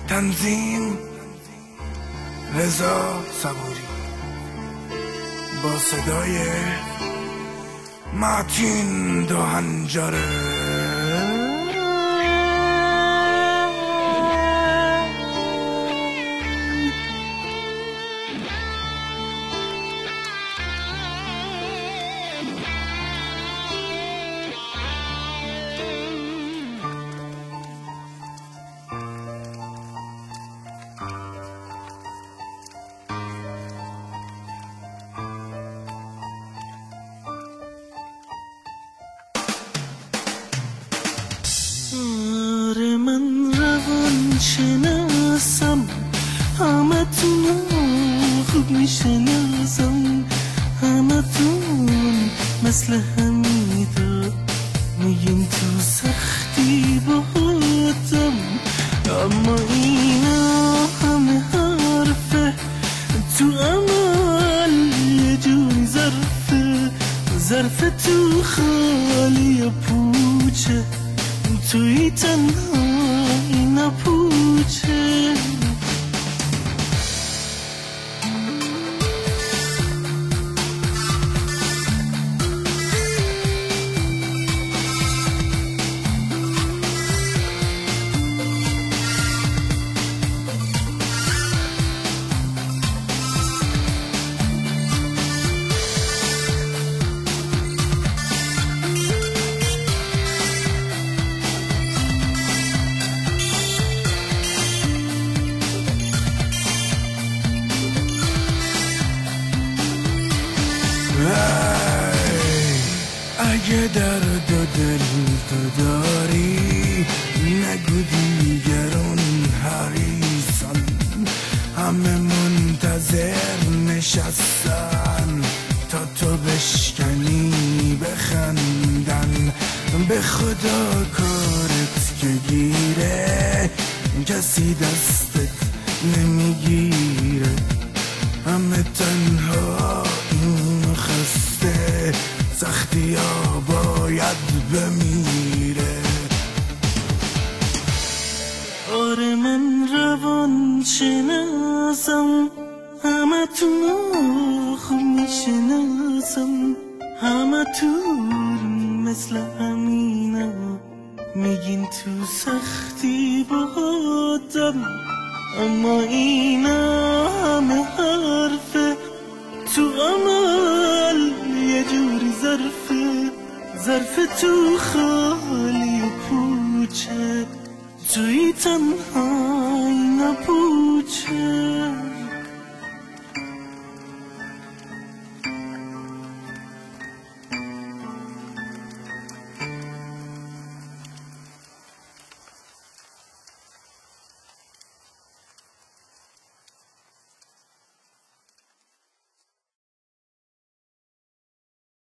تنظیم رضا صبوری با صدای متین دهنجره. آره من روان شناسم، همتون خوب میشناسم، همتون مثل همیدا میگین تو سختی باهاتم، اما اینا همه حرفه، تو عمل یه جوری ظرف تو خالی پوچه، توی تنهایی نپوچه. اگه درد و دل تو داری نگو دیگرون حریصن، همه منتظر نشستن تا تو بشکنی بخندن. به خدا کارت که گیره کسی دستت نمیگیره، همه تنها این خسته سختی ها باید بمیره. آره من روان شناسم، همتون خوب میشناسم، همتون مثل همینا میگین تو سختی باهاتم، اما اینا همه حرفه، تو عمل یه جوری ظرف تو خالی پوچه، توی تنها